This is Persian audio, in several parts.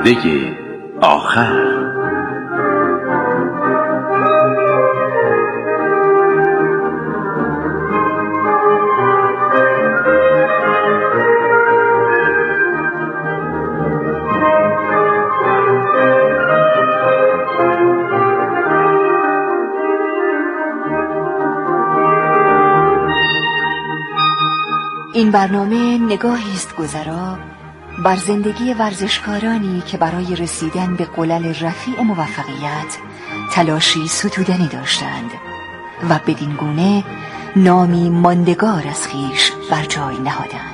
پرده آخر. این برنامه نگاهی است گذرا بر زندگی ورزشکارانی که برای رسیدن به قلل رفیع موفقیت تلاشی ستودنی داشتند و بدین گونه نامی ماندگار از خویش بر جای نهادند.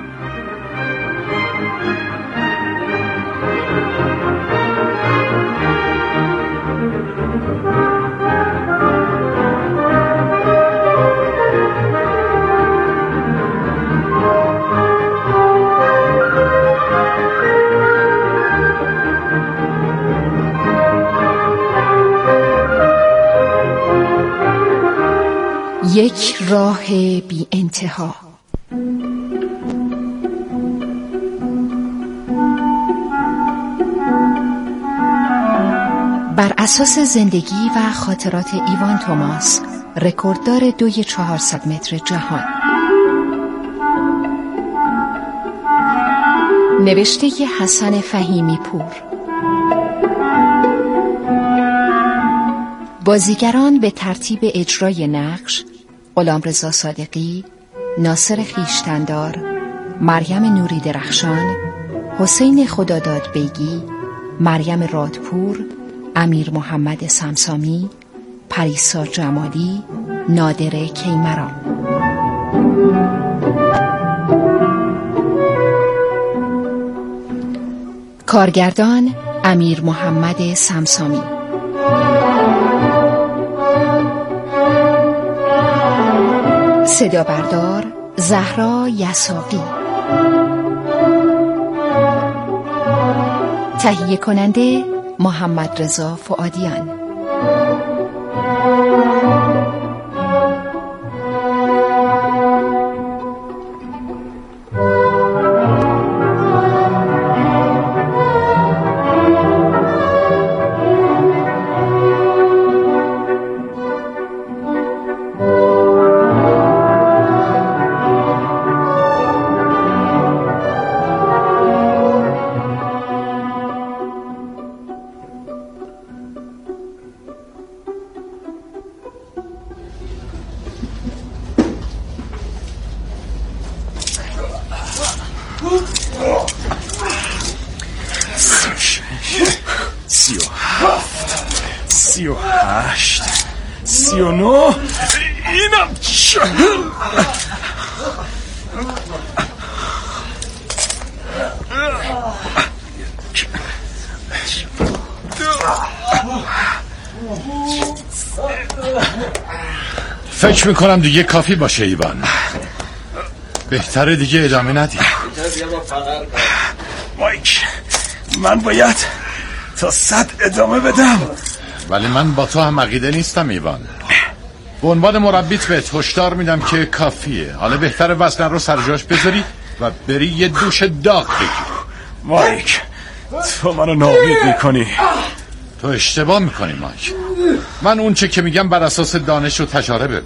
یک راه بی انتها. بر اساس زندگی و خاطرات ایوان توماس، رکورددار دوی 400 متر جهان. نوشته حسن فهیمی پور. بازیگران به ترتیب اجرای نقش: غلامرضا صادقی، ناصر خویشتندار، مریم نوری درخشان، حسین خداداد بیگی، مریم رادپور، امیر محمد سمسامی، پریسا جمالی، نادر کیمران. کارگردان امیر محمد سمسامی. صدا بردار زهرا یساقی. تهیه کننده محمد رضا فؤادیان. اینم فکر میکنم دیگه کافی باشه ایوان. بهتره دیگه ادامه ندیم. مایک، من باید تا 100 ادامه بدم. ولی من با تو هم عقیده نیستم ایوان. به عنوان مربیت بهت هشدار میدم که کافیه. حالا بهتره وزن رو سر جاش بذاری و بری یه دوش داغ بگیری. مایک، تو منو ناامید میکنی. تو اشتباه میکنی مایک. من اون چه که میگم بر اساس دانش و تجاربه.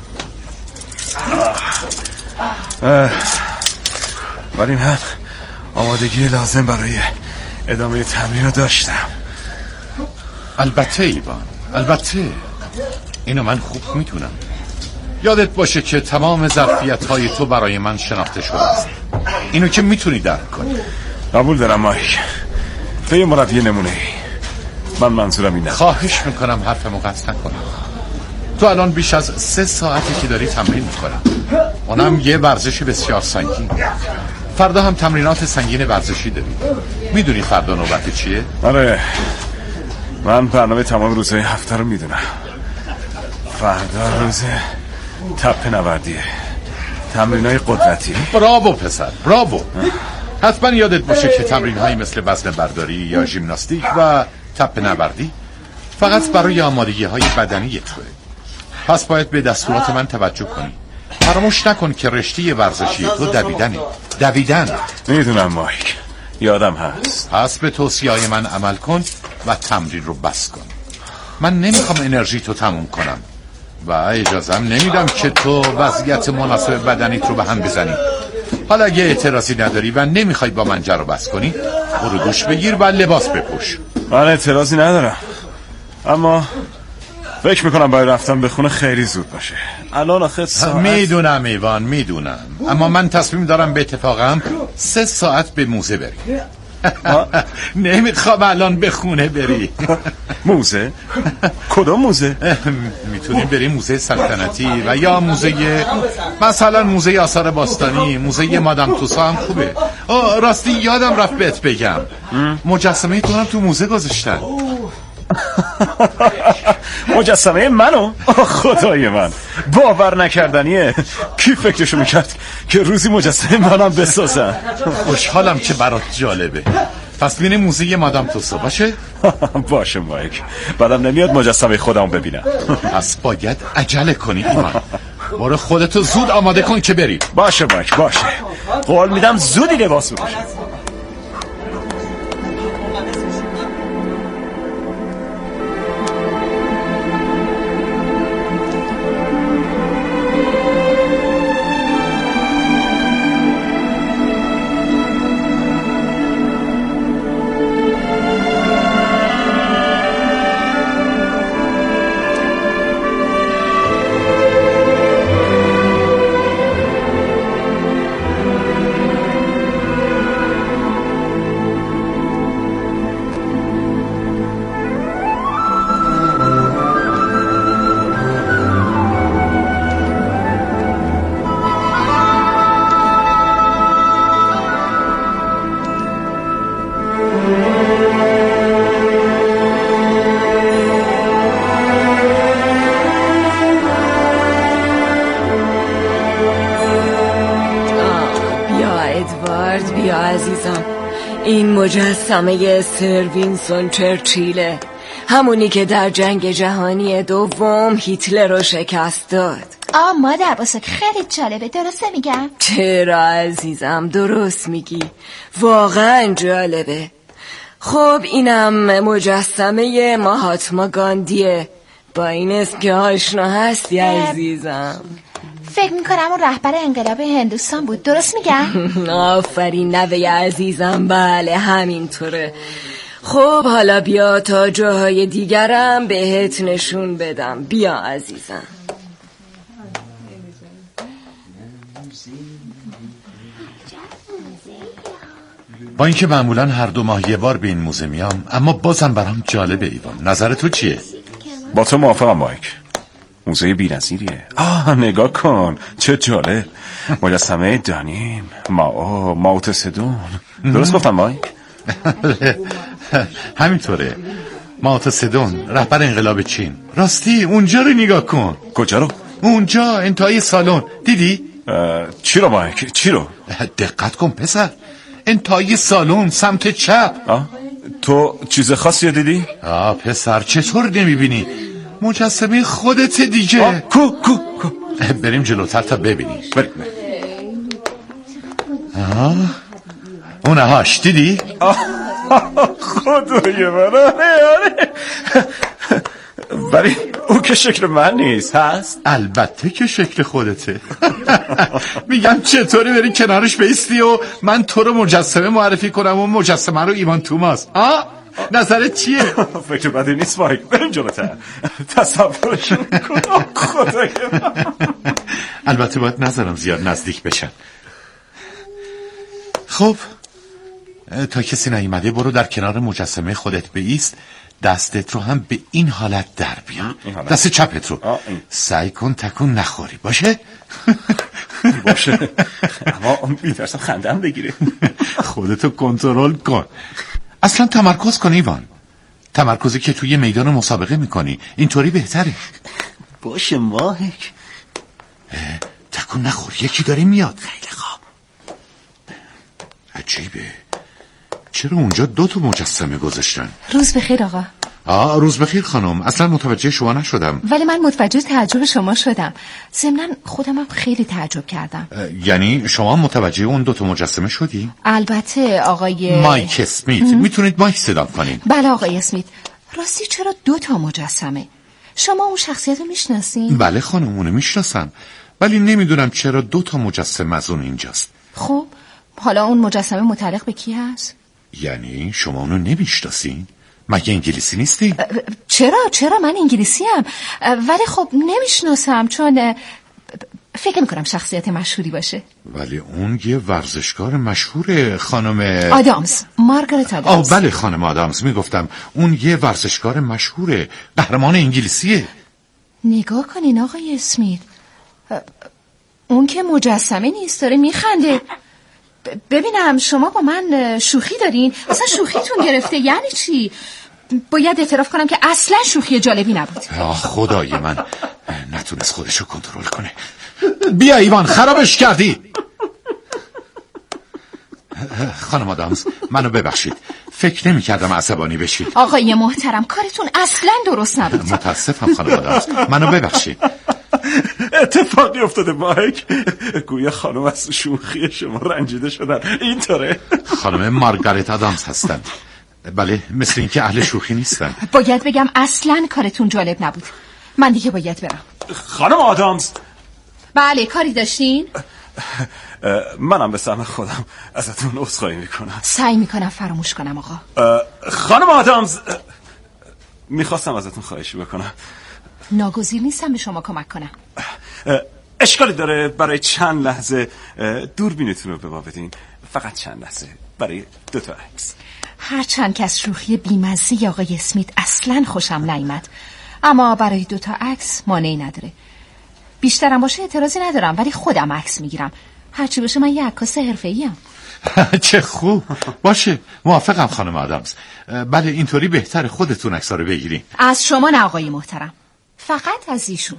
ولی من آمادگی لازم برای ادامه تمرین رو داشتم. البته ایوان، البته اینو من خوب میتونم. یادت باشه که تمام ظرفیت‌های تو برای من شناخته شده است. اینو که میتونی درک کنی. قبول دارم مایک. تو یه مربی نمونه‌ای. من منظورم اینه. خواهش میکنم حرفمو قطع نکنم. تو الان بیش از 3 ساعتی که داری تمرین میکنم. اونم یه ورزش بسیار سنگین. فردا هم تمرینات سنگین ورزشی داری. میدونی فردا نوبت چیه؟ آره، من برنامه تمام روزهای هفته رو میدونم. فردا روز تپه نوردیه، تمرینای قدرتی. براوو پسر، براوو. حتما یادت باشه که تمرین‌هایی مثل وزن برداری یا ژیمناستیک و تپه نوردی فقط برای آمادگی‌های بدنی توئه. پس باید به دستورات من توجه کنی. فراموش نکن که رشته ورزشی تو دویدنه. دویدن. میدونم مایک، یادم هست. پس به توصیه‌های من عمل کن و تمرین رو بس کن. من نمیخوام انرژی تو تموم کنم و اجازم نمیدم که تو وضعیت مناسب بدنیت رو به هم بزنی. حالا اگه اعتراضی نداری و نمیخوای با من جر و بحث کنی، برو دوش بگیر و لباس بپوش. من اعتراضی ندارم، اما فکر میکنم باید رفتم به خونه خیلی زود باشه. الان آخه ساعت... میدونم ایوان، میدونم، اما من تصمیم دارم به اتفاقم 3 ساعت به موزه بری. نمیخوام الان به خونه بری. موزه؟ کدوم موزه؟ میتونیم بریم موزه سلطنتی و یا موزه، مثلا موزه آثار باستانی، موزه مادام توسا هم خوبه. راستی یادم رفت بهت بگم، مجسمه تو هم تو موزه گذاشتن. مجسمه منو؟ خدای من، باور نکردنیه. کی فکرشو میکرد که روزی مجسمه منم بسازن؟ خوشحالم که برات جالبه. پس بینه موزه مادام توسا باشه؟ باشه مایک، بعدم نمیاد مجسمه خودمو ببینم. پس باید عجله کنی ایمان. برو خودتو زود آماده کن که بری. باشه مایک، باشه، قول میدم زودی لباس بپوشم. بیا عزیزم، این مجسمه سر وینستون چرچیله، همونی که در جنگ جهانی دوم هیتلر رو شکست داد. مادر بزرگ خیلی جالبه، درسته میگم؟ چرا عزیزم، درست میگی، واقعا جالبه. خب اینم مجسمه ماهاتما گاندیه، با این اسم که آشنا هستی عزیزم. فکر میکنم اون رهبر انقلاب هندوستان بود، درست میگم؟ آفرین نوه عزیزم، بله همینطوره. خب حالا بیا تا جاهای دیگرم بهت نشون بدم. بیا عزیزم. با اینکه معمولا هر 2 ماه یه بار به این موزه میام، اما بازم برام جالبه ایوان. نظر تو چیه؟ با تو موافقم مایک، موزه بی‌نظیریه. نگاه کن چه جالب، مجسمه دانیم، ماو تسدون. درست گفتم مایک؟ همینطوره، ماو تسدون رهبر انقلاب چین. راستی اونجا رو نگاه کن. کجا رو؟ اونجا انتهای سالن، دیدی؟ چی رو مایک؟ چی رو؟ دقت کن پسر، انتهای سالن سمت چپ. تو چیز خاصی رو دیدی؟ پسر چطور نمیبینی؟ مجسمه خودت دیگه. کو بریم جلوتر تا ببینی. بریم. اونه هاش دیدی؟ خدای من، آره ولی او که شکل من نیست. هست؟ البته که شکل خودته. میگم چطوری بری کنارش بیستی و من تو رو مجسمه معرفی کنم و مجسمه رو ایوان توماس. نظرت چیه؟ فکر بدی نیست مایک، بریم جلوتر. تصورش کن. خدای من. البته باید نظرم زیاد نزدیک بشن. خب تا کسی نیومده برو در کنار مجسمه خودت بایست، دستت رو هم به این حالت در بیار، دست چپت رو. سعی کن تکون نخوری، باشه؟ باشه، اما میترسم خندم بگیره. خودتو کنترل کن. اصلا تمرکز کن ایوان، تمرکزی که توی میدان مسابقه میکنی، اینطوری بهتره. باشه ماهک. تکون نخور، یکی داره میاد. خیلی خوب. عجیبه، چرا اونجا 2 مجسمه گذاشتن؟ روز بخیر آقا. روز بخیر خانم. اصلا متوجه شما نشدم. ولی من متوجه تعجب شما شدم. ضمناً خودم هم خیلی تعجب کردم. یعنی شما متوجه اون 2 مجسمه شدی؟ البته آقای مایک اسمیت. میتونید مایک صدا کنین؟ بله آقای اسمیت. راستی چرا 2 مجسمه؟ شما اون شخصیت رو میشناسین؟ بله خانم، اونو میشناسم، ولی نمیدونم چرا 2 مجسمه از اون اینجاست. خب حالا اون مجسمه متعلق به کی هست؟ یعنی شما اونو نمیشناسین؟ مگه انگلیسی نیستی؟ چرا من انگلیسی ام، ولی خب نمیشناسم، چون فکر میکنم شخصیت مشهوری باشه. ولی اون یه ورزشکار مشهوره خانم آدامز، مارگارت آدامز. بله خانم آدامز، میگفتم اون یه ورزشکار مشهوره، قهرمان انگلیسیه. نگاه کنین آقای اسمیت، اون که مجسمه نیست، داره میخنده. ببینم شما با من شوخی دارین؟ اصلا شوخیتون گرفته یعنی چی؟ باید اعتراف کنم که اصلا شوخی جالبی نبود. خدای من نتونست خودشو کنترل کنه. بیا ایوان، خرابش کردی. خانم آدامز، منو ببخشید، فکر نمی کردم عصبانی بشید. آقای محترم، کارتون اصلا درست نبود. متاسفم خانم آدامز، منو ببخشید. اتفاقی افتاده مایک، گویا خانم از شوخی شما رنجیده شدن. اینطوره؟ خانم مارگارت آدامز هستن. بله، مثل این که اهل شوخی نیستن. باید بگم اصلا کارتون جالب نبود. من دیگه باید برم. خانم آدامز. بله، کاری داشتین؟ منم به سهم خودم ازتون عذرخواهی میکنم. سعی میکنم فراموش کنم آقا. خانم آدامز، میخواستم ازتون خواهشی بکنم. ناگزیر نیستم به شما کمک کنم. اشکالی داره برای چند لحظه دوربینتون رو به ما بدین؟ فقط چند لحظه، برای 2 عکس. هر چند که از شوخی بی‌مزه آقای اسمیت اصلاً خوشم نیامد، اما برای 2 عکس مانعی نداره. بیشترم باشه اعتراضی ندارم، ولی خودم عکس میگیرم. هرچی باشه من یه عکاس حرفه‌ایم. چه خوب. باشه، موافقم خانم آدامز. بله، اینطوری بهتره خودتون عکس‌ها رو بگیرین. از شما نه آقای محترم، فقط از ایشون.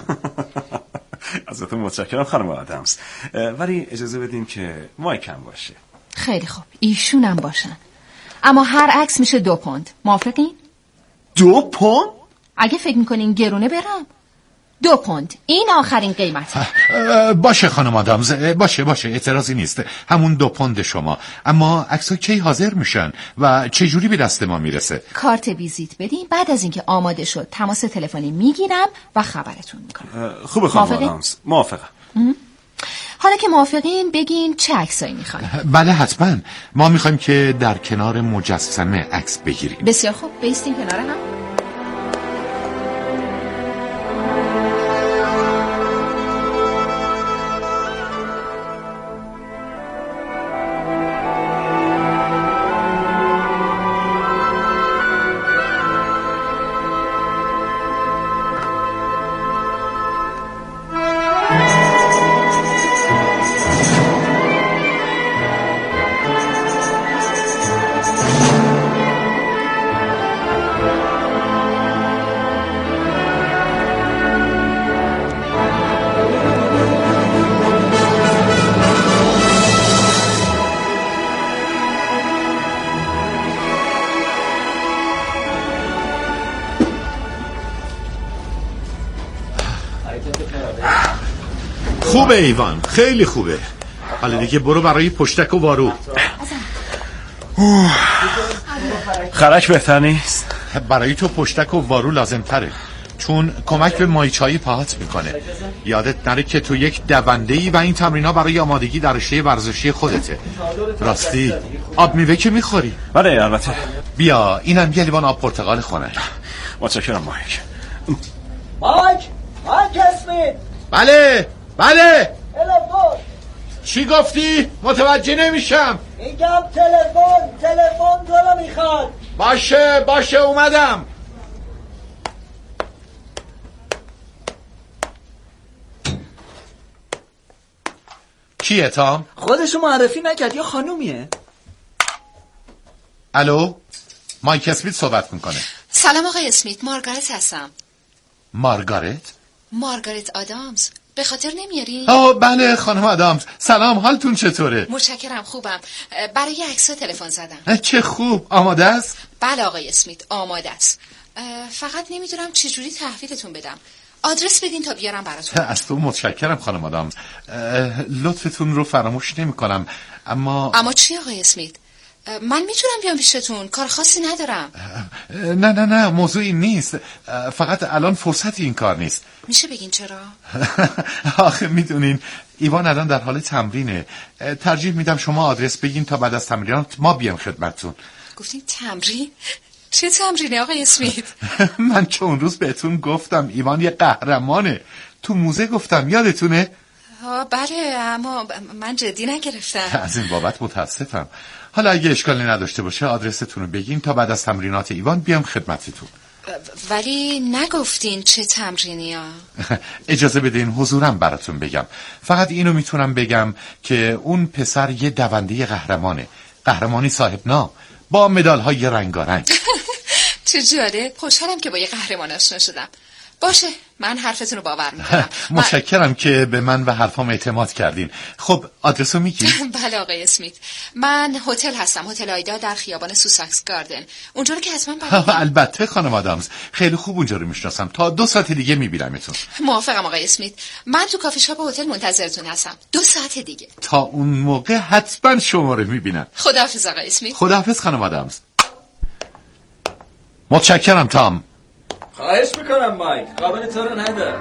ازتون متشکرم خانم آدامز، ولی اجازه بدین که مایکم باشه. خیلی خوب، ایشونم باشن، اما هر عکس میشه 2 پوند. موافقین؟ 2 پوند؟ اگه فکر میکنین گرونه برم، 2 پوند. این آخرین قیمت. باشه خانم آدامز، باشه اعتراضی نیست. همون 2 پوند شما. اما عکس‌ها کی حاضر میشن و چه جوری به دست ما میرسه؟ کارت ویزیت بدین، بعد از اینکه آماده شد تماس تلفنی میگیرم و خبرتون میکنم. خوبه خانم آدامز، موافقم. حالا که موافقین بگین چه عکسایی میخواین؟ بله حتما، ما میخوایم که در کنار مجسمه عکس بگیریم. بسیار خوب، بیستین کنار هم. خوبه ایوان، خیلی خوبه. حالا دیگه برو برای پشتک و وارو. خرک بهتر نیست؟ برای تو پشتک و وارو لازم تره، چون کمک به مایچایی پاهات میکنه. یادت نره که تو یک دونده‌ای و این تمرین‌ها برای آمادگی در رشته ورزشی خودته. راستی آب میوه که میخوری؟ بله البته. بیا اینم یه لیوان آب پرتقال خونه. متشکرم مایک. مایک اسمیت. بله تلفن. چی گفتی؟ متوجه نمیشم. میگم تلفن تو رو میخواد. باشه اومدم. کیه تام؟ خودشو معرفی نکرد یا خانومیه؟ الو، مایک اسمیت صحبت میکنه. سلام آقای اسمیت، مارگارت هستم. مارگارت آدامز. به خاطر نمیاری؟ بله خانم آدامز، سلام، حالتون چطوره؟ متشکرم، خوبم. برای عکس‌ها تلفن زدم. چه خوب، آماده است؟ بله آقای اسمیت، آماده است. فقط نمیدونم چجوری تحویلتون بدم. آدرس بدین تا بیارم براتون. از تو متشکرم خانم آدامز. لطفتون رو فراموش نمی کنم. اما چی آقای اسمیت؟ من میتونم بیام پیشتون، کار خاصی ندارم. نه موضوعی نیست. فقط الان فرصتی این کار نیست. میشه بگین چرا؟ آخه میدونین ایوان الان در حال تمرینه. ترجیح میدم شما آدرس بگین تا بعد از تمرینات ما بیام خدمتتون. گفتین تمرین؟ چه تمرینه آقای اسمیت؟ من چه اون روز بهتون گفتم ایوان یه قهرمانه. تو موزه گفتم، یادتونه؟ بله، اما من جدی نگرفتم. از این بابت متاسفم. حالا اگه اشکالی نداشته باشه آدرستون رو بگین تا بعد از تمرینات ایوان بیام خدمتتون. ولی نگفتین چه تمرینی ها؟ اجازه بدین حضورم براتون بگم. فقط اینو میتونم بگم که اون پسر یه دونده قهرمانه. قهرمانی صاحب نام با مدال های رنگارنگ. چه جالب. خوشحالم که با یه قهرمان آشنا شدم. باشه، من حرفتون رو باور میکنم. متشکرم که به من و حرفام اعتماد کردین. خب آدرسو میگی؟ بله آقای اسمیت، من هتل هستم، هتل آیدا در خیابان سوساکس گاردن. اونجا رو که حتما البته خانم آدامز، خیلی خوب اونجا رو میشناسم. تا 2 ساعت دیگه میبینمتون. موافقم آقای اسمیت. من تو کافی شاپ هتل منتظرتون هستم 2 ساعت دیگه. تا اون موقع حتما شما رو میبینم. خداحافظ آقای اسمیت. خداحافظ خانم آدامز. متشکرم تام. خواهش میکنم مایک، قابل تو رو نده.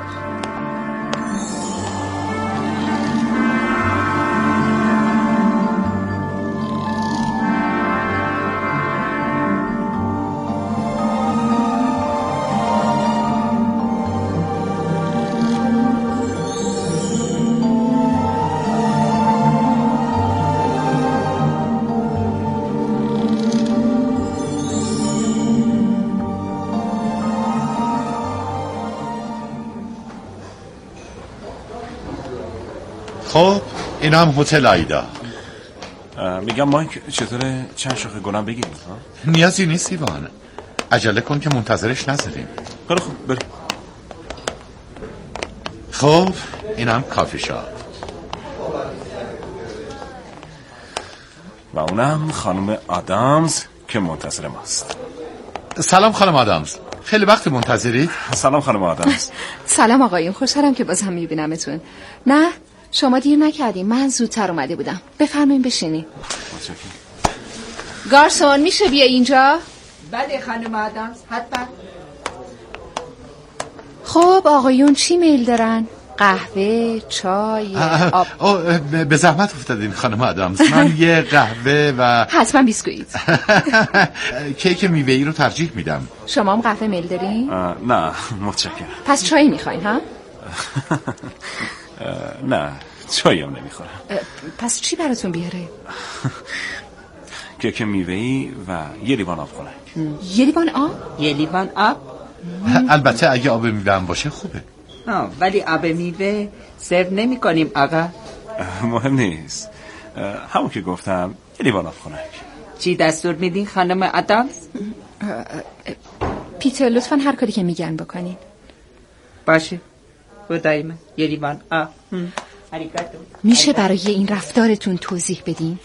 خب این هم هتل آیدا. میگم مایک چطوره چند شاخه گلم بگیریم؟ نیازی نیست ایوان، عجله کن که منتظرش نذاریم. خیلی خوب بریم. خب این هم کافی شاپ و اونم خانم آدامز که منتظر ماست. سلام خانم آدامز، خیلی وقت منتظرید؟ سلام خانم آدامز. سلام آقایون، خوشحالم که باز هم میبینمتون. نه شما دیر نکردیم، من زودتر اومده بودم. بفرمایید بشینید. گارسون میشه بیا اینجا؟ بله خانم آدامز، حتما. خب آقایون چی میل دارن؟ قهوه، چای، آب؟ به زحمت افتادین خانم آدامز. من یه قهوه و حتما بیسکویت. کیک میوه‌ای رو ترجیح میدم. شما هم قهوه میل دارین؟ نه متشکرم. پس چای میخواین ها؟ نه چایی هم نمیخورم. پس چی براتون بیاره؟ کیک میوه‌ای و یه لیوان آب خنک. یه لیوان آب؟ یه لیوان آب؟ البته اگه آب میوه هم باشه خوبه. ولی آب میوه سرو نمی کنیم آقا. مهم نیست، همون که گفتم یه لیوان آب خنک. چی دستور میدین خانم آدامز؟ پیتر لطفا هر کاری که میگن بکنین. باشه خدای من، یه لیوان آب. میشه برای این رفتارتون توضیح بدین؟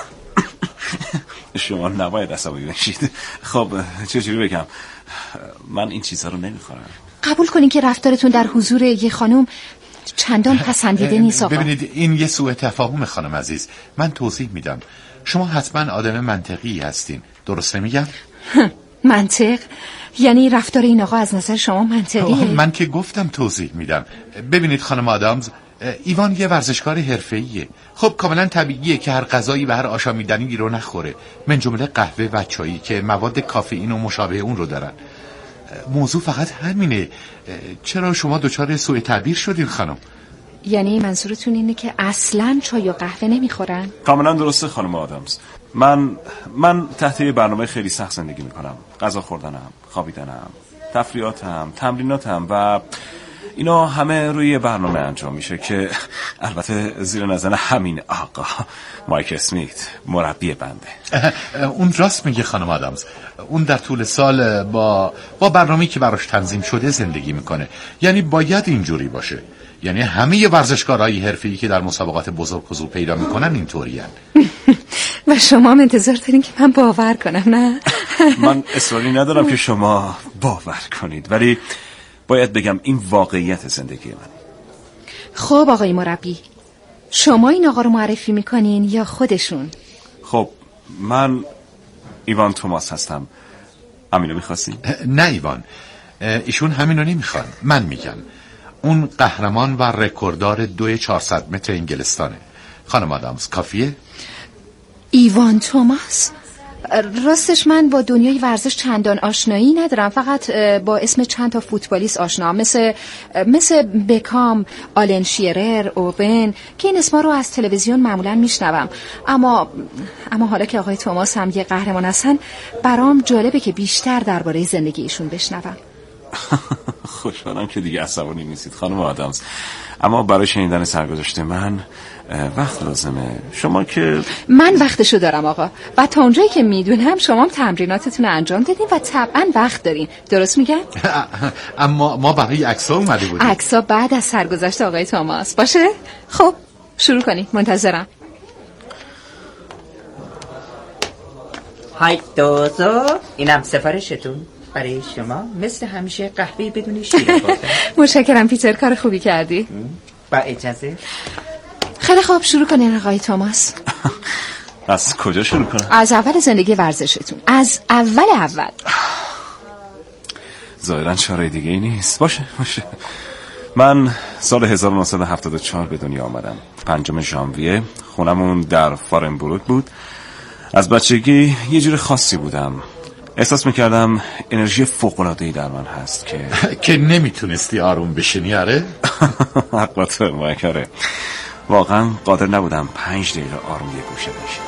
شما نباید عصبی بشید. خب چجوری بگم، من این چیزها رو نمیخورم. قبول کنین که رفتارتون در حضور یه خانم چندان پسندیده نیست آقا. ببینید این یه سوء تفاهم خانم عزیز. من توضیح میدم. شما حتما آدم منطقی هستین، درست نمیگم؟ منطق؟ یعنی رفتار این آقا از نظر شما منطقیه؟ من که گفتم توضیح میدم. ببینید خانم آدامز، ایوان یه ورزشکار حرفه‌ایه. خب کاملا طبیعیه که هر غذایی و هر آشامیدنی رو نخوره، من جمله قهوه و چایی که مواد کافئین و مشابه اون رو دارن. موضوع فقط همینه. چرا شما دچار سوء تعبیر شدین خانم؟ یعنی منظورتون اینه که اصلاً چای و قهوه نمیخورن؟ کاملا درسته خانم آدامز. من تحت یه برنامه خیلی سخت زندگی میکنم. غذا خوردنم، خوابیدنم، تفریحاتم، تمریناتم و اینا همه روی برنامه انجام میشه که البته زیر نظر همین آقا مایک اسمیت مربی بنده. اون راست میگه خانم آدامز. اون در طول سال با برنامه‌ای که براش تنظیم شده زندگی میکنه. یعنی باید اینجوری باشه. یعنی همه ورزشکارهای حرفه‌ای که در مسابقات بزرگ حضور پیدا میکنن اینطورین. و شما هم انتظار دارین که من باور کنم، نه؟ من اصراری ندارم که شما باور کنید، ولی باید بگم این واقعیت زندگی من. خب آقای مربی، شما این آقا رو معرفی میکنین یا خودشون؟ خب من ایوان توماس هستم. همینو میخواستی؟ نه ایوان، ایشون همینو نمیخوان، من میگم. اون قهرمان و رکورددار 2400 متر انگلستانه. خانم آدامز کافیه؟ ایوان توماس؟ راستش من با دنیای ورزش چندان آشنایی ندارم، فقط با اسم چند تا فوتبالیست آشنام، مثل بکام، آلن شیرر، اوون، که این اسما رو از تلویزیون معمولا میشنوم. اما حالا که آقای توماس هم یه قهرمان هستن، برام جالبه که بیشتر درباره زندگی ایشون بشنوم. خوشحالم که دیگه عصبانی نیستید خانم آدامز، اما برای شنیدن سرگذشت من وقت لازمه. شما که من وقتشو دارم آقا، و تا اونجایی که میدونم شما هم تمریناتتون رو انجام دادین و طبعا وقت دارین، درست میگم؟ اما ما برای عکس‌ها اومده بودیم. عکس‌ها بعد از سرگذشت آقای توماس باشه؟ خب شروع کنید، منتظرم. های دوزو، اینم سفارشتون برای شما، مثل همیشه قهوه بدون شیر خوردن. متشکرم پیتر، کار خوبی کردی. با اجازه. خیلی خوب، شروع کنین آقای توماس. از کجا شروع کنم؟ از اول زندگی ورزشتون، از اول. ظاهرا چاره دیگه ای نیست. باشه. من سال 1974 به دنیا آمدم. 5 ژانویه. خونمون در فارنبروک بود. از بچگی یه جور خاصی بودم. احساس میکردم انرژی فوق‌العاده‌ای در من هست که نمیتونستی آروم بشینی. آره؟ حقیقت مکاره. واقعا قادر نبودم 5 دقیقه آروم یه گوشه باشم.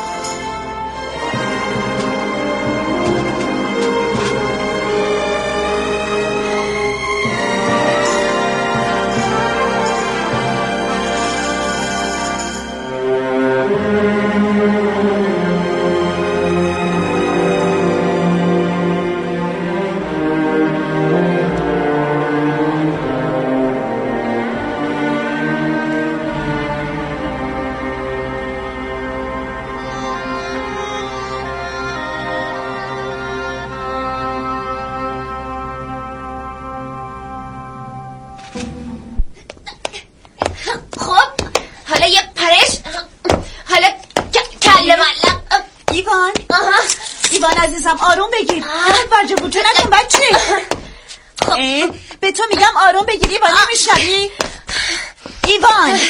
ایوان عزیزم آروم بگیر. برجه بوچه نکن بچه. به تو میگم آروم بگیر ایوان، نمیشنوی؟ ایوان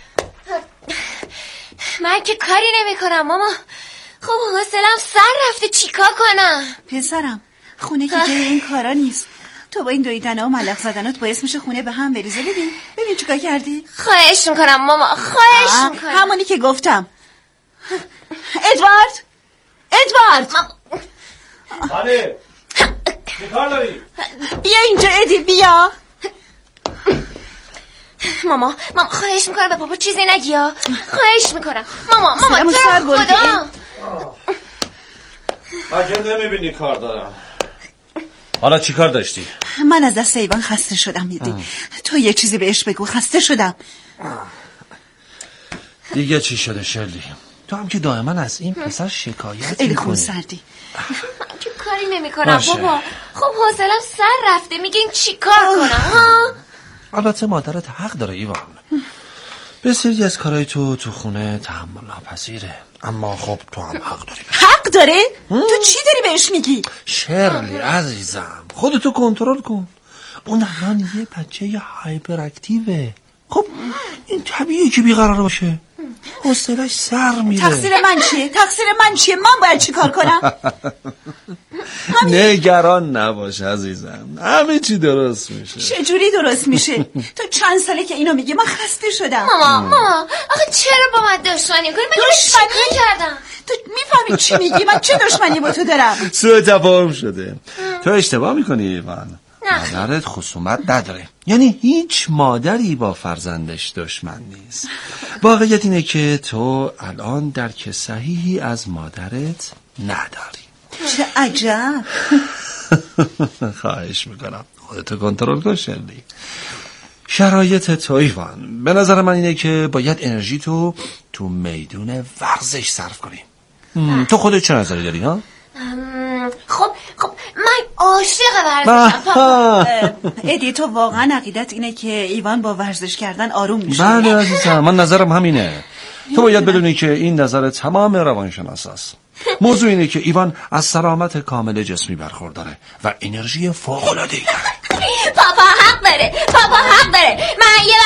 من که کاری نمی کنم ماما. خب حوصله‌ام سر رفته، چیکار کنم؟ پسرم خونه که جای این کارا نیست. تو با این دویدن‌ها و ملق زدنات باعث میشه خونه به هم بریزه. ببین چیکار کردی. خواهش میکنم ماما، خواهش میکنم. همونی که گفتم. ادوارد بله، چه کار داری؟ بیا اینجا ادی، بیا. ماما خواهش میکنم به پاپا چیزی نگی ها. خواهش میکنم ماما تو خدا. مگه نمیبینی کار دارم؟ حالا چی کار داشتی؟ من از دست ایوان خسته شدم. میدی تو یه چیزی بهش بگو، خسته شدم. دیگه چی شده شرلی؟ تو هم که دائما از این پسر شکایت میکنی. خون سردی. چه کاری نمیکنم بابا. خب حوصله‌ام سر رفته، میگین چی کار کنم ها؟ البته مادرت حق داره ایوان. بسیاری از کارهای تو خونه تحمل ناپذیره، اما خب تو هم حق داری. حق داره؟ تو چی داری بهش میگی؟ شرلی عزیزم خودتو کنترل کن. اون الان یه بچه هایپر اکتیوه. خب این طبیعیه که بیقرار باشه، حوصله‌اش سر میره. تقصیر من چیه؟ من باید چی کار کنم؟ نگران نباش عزیزم، همه چی درست میشه. چجوری درست میشه؟ تو چند ساله که اینو میگی؟ من خسته شدم. ماما آخه چرا با من دشمنی میکنی؟ من دشمنی کردم؟ تو میفهمی چی میگی؟ من چه دشمنی با تو دارم؟ سوء تفاهم شده. تو اشتباه میکنی ایوان. مادرت خصومت نداره، یعنی هیچ مادری با فرزندش دشمن نیست. واقعیت اینه که تو الان درک صحیحی از مادرت نداری. چه عجب. خواهش میکنم خودتو کنترل کن شرلی. شرایط تو ایوان، به نظر من اینه که باید انرژی تو میدون ورزش صرف کنی. تو خودت چه نظری داری ها؟ خب من عاشق ورزشم. ادی تو واقعا عقیدت اینه که ایوان با ورزش کردن آروم میشه؟ بله عزیزم، من نظرم همینه. تو باید بدونی که این نظر تمام روانشناس است. موضوع اینه که ایوان از سلامت کامل جسمی برخورداره و انرژی فوق‌العاده‌ای داره. پاپا حق داره. من یه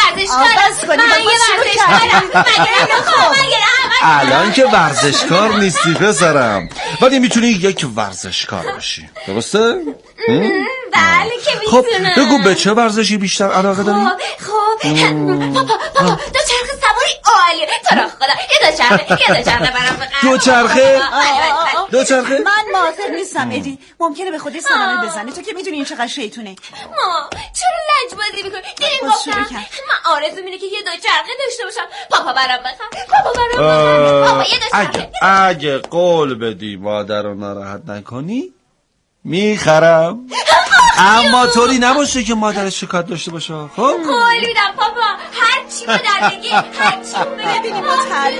ورزشکارم. الان که ورزشکار نیستی پسرم، ولی میتونی یک ورزشکار باشی، درسته؟ بله که میتونم. خب بگو به چه ورزشی بیشتر علاقه داری؟ پاپا دوچرخه سواری عالیه. تو را خدا یه دوچرخه برام بخر. دوچرخه؟ من موافق نیستم ادی. ممکنه به خودی صدمه بزنه. تو که میدونی این چقدر شیطونه. ماما چرا لجبازی میکنی؟ دیدین گفتم من آرزو اینه که یه دوچرخه داشته باشم. پاپا برام بخر. پاپا یه دوچرخه. اگه قول بدی مادر رو ناراحت نکنی میخرم. اما طوری نباشه که مادرش شکایت داشته باشه. خب قول میدم پاپا، هر چی رو در بگی، هر چی رو ببینیم ما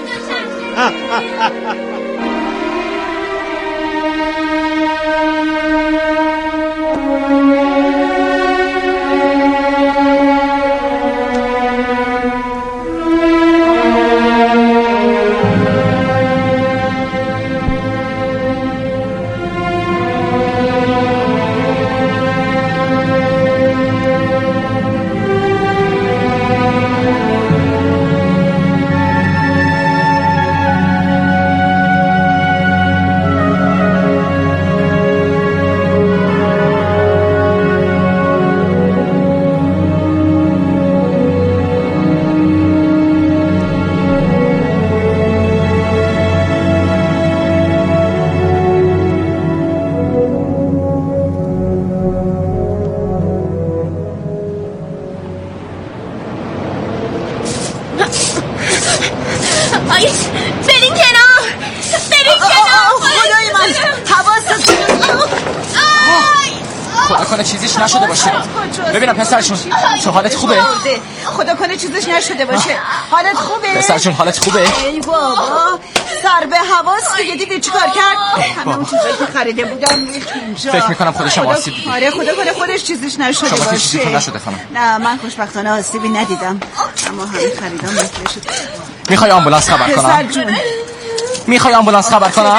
چیزیش نشده باشه. ببینم پسرشون تو حالت خوبه؟ خدا کنه چیزیش نشده باشه. حالت خوبه؟ پسرشون حالت خوبه؟ ای بابا سر به حواس دیگه دیدی چیکار کرد؟ همه اون چیزایی که خریده بودم اینجا. فکر میکنم خودش هم آسیب دیده. آره خدا کنه خودش چیزیش نشده باشه. شما که چیزیتون نشده خانم؟ نه من خوشبختانه آسیبی ندیدم، اما همین خریدام مثل شد. میخوای آمبولانس خبر کنم؟ پسر جون میخوای آمبولانس خبر کنم؟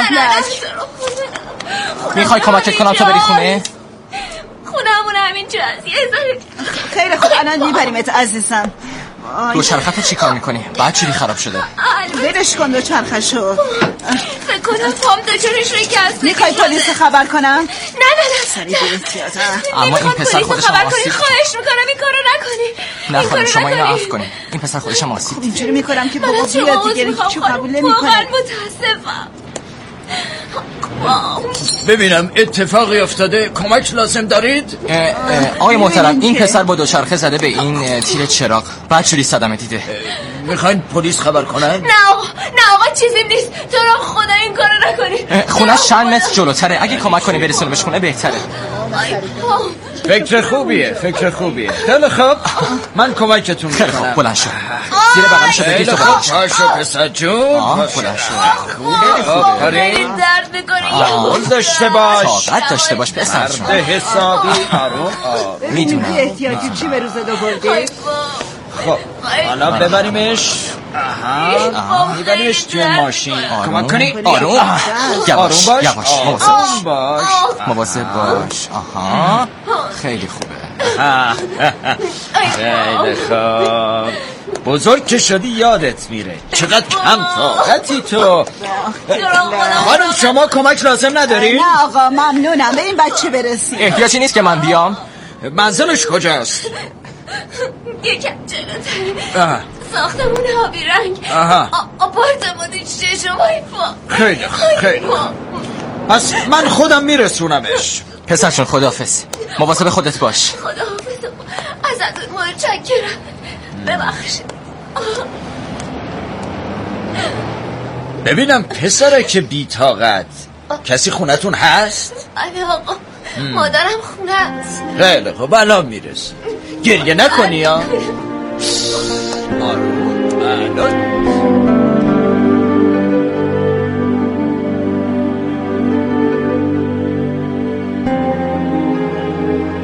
میخوای کمکت کنم تا بری خونه؟ خونه‌مون همینجاست. خیلی خوب الان میبریمت عزیزم. دوچرخه‌تو چی کار میکنی؟ بعد چیزی خراب شده؟ ولش کن دوچرخه‌شو. فکر کنم پام دوچرخه‌ش شکسته. میخوای پلیس خبر کنم؟ نه سری بی‌احتیاطه. اما این پسر خودش هم آسیب. خواهش میکنم این کارو نکنی. نه خانم شما اینو عفو کنی. این پسر خودش هم آسیب. اینجوری میکنم که بابا بیاد دیگه هیچ قبول نمیکنه. واقعا متاسفم. ببینم اتفاقی افتاده، کمک لازم دارید؟ آقای محترم این پسر با دوچرخه زده به این تیر چراغ، بعد چوری صدمه دیده. میخواین پلیس خبر کنن؟ نه آقا چیزی نیست. تو رو خدا این کارو نکنی. خونه چند متر جلوتره، اگه کمک کنی برسونیمش خونه بهتره. فکر خوبیه. خیلی خوب من کمکتون میکنم. خیلی خوب بلند شو. زیر بغلشو بگیر تو بلند پاشو پسر جون. بلند شو. خیلی درد میکنه. حال داشته باش. طاقت داشته باش پسر جون. مرد حسابی آروم. میدونم. احتیاطی چی به روز آوردی؟ خب حالا ببریمش. میبریمش توی ماشین. کمک کنی؟ آروم. یواش مواظب باش. آها خیلی خوبه. خیلی خوب. بزرگ که شدی یادت میره. چقدر کم طاقتی تو. خانم شما کمک لازم نداری؟ نه آقا ممنونم، به این بچه برسید. احتیاجی نیست که من بیام. منزلش کجاست؟ یکم جلوتره. ساختمون آبی رنگ. آپارتمان ششمای پا. خیلی پس من خودم میرسونمش. پسرشون خداحافظ. مواظب خودت باش. خداحافظ. ازتون متشکرم. ببخشید. ببینم پسره که بی‌طاقت، کسی خونتون هست؟ آره آقا مادرم خونه است. خیلی خب الان میرسه. گریه نکنی ها. آروم. الان